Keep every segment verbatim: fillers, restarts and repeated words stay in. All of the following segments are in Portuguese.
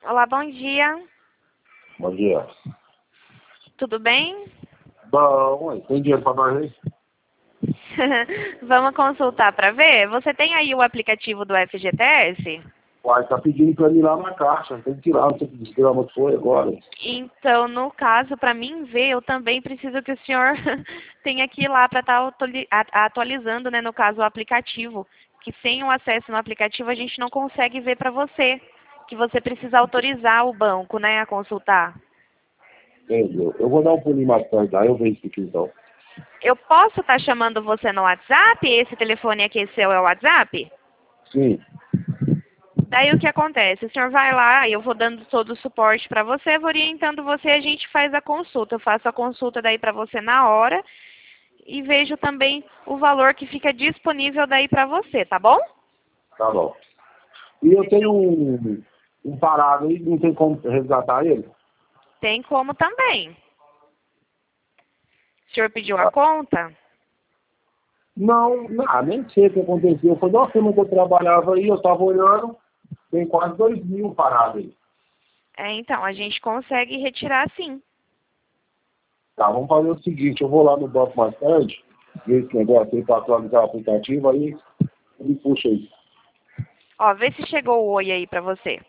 Olá, bom dia. Bom dia. Tudo bem? Bom, ué, tem dinheiro para nós aí? Vamos consultar para ver? Você tem aí o aplicativo do F G T S? Uai, tá pedindo para ir lá na caixa. Tem que tirar, não sei que desgrama que foi agora. Então, no caso, para mim ver, eu também preciso que o senhor tenha que ir lá para estar atualizando, né, no caso, o aplicativo. Que sem o acesso no aplicativo a gente não consegue ver para você. Que você precisa autorizar o banco, né, a consultar. Entendeu? Eu vou dar um pulinho mais tarde, aí eu vejo isso aqui então. Eu posso estar chamando você no WhatsApp? Esse telefone aqui seu é o WhatsApp? Sim, Daí o que acontece? O senhor vai lá, eu vou dando todo o suporte para você, vou orientando você, a gente faz a consulta. Eu faço a consulta daí para você na hora e vejo também o valor que fica disponível daí para você, tá bom? tá bom. E eu tenho um, um parado aí, não tem como resgatar ele? Tem como também. O senhor pediu a Ah, conta? não, não, nem sei o que aconteceu. Foi uma firma que eu trabalhava aí, eu tava olhando, tem quase dois mil parados aí. É, então, a gente consegue retirar sim. Tá, vamos fazer o seguinte, eu vou lá no banco mais tarde, ver esse negócio aí para atualizar o aplicativo, aí me puxa aí. Ó, vê se chegou o oi aí para você.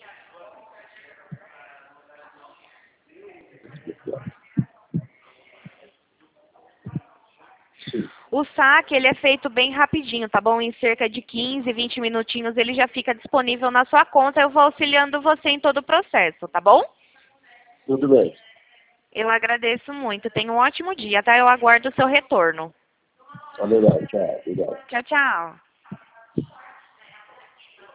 O saque, ele é feito bem rapidinho, tá bom? Em cerca de quinze, vinte minutinhos ele já fica disponível na sua conta. Eu vou auxiliando você em todo o processo, tá bom? Tudo bem. Eu agradeço muito. Tenha um ótimo dia, tá? Eu aguardo o seu retorno. Tá legal, tchau, obrigado. Tchau, tchau.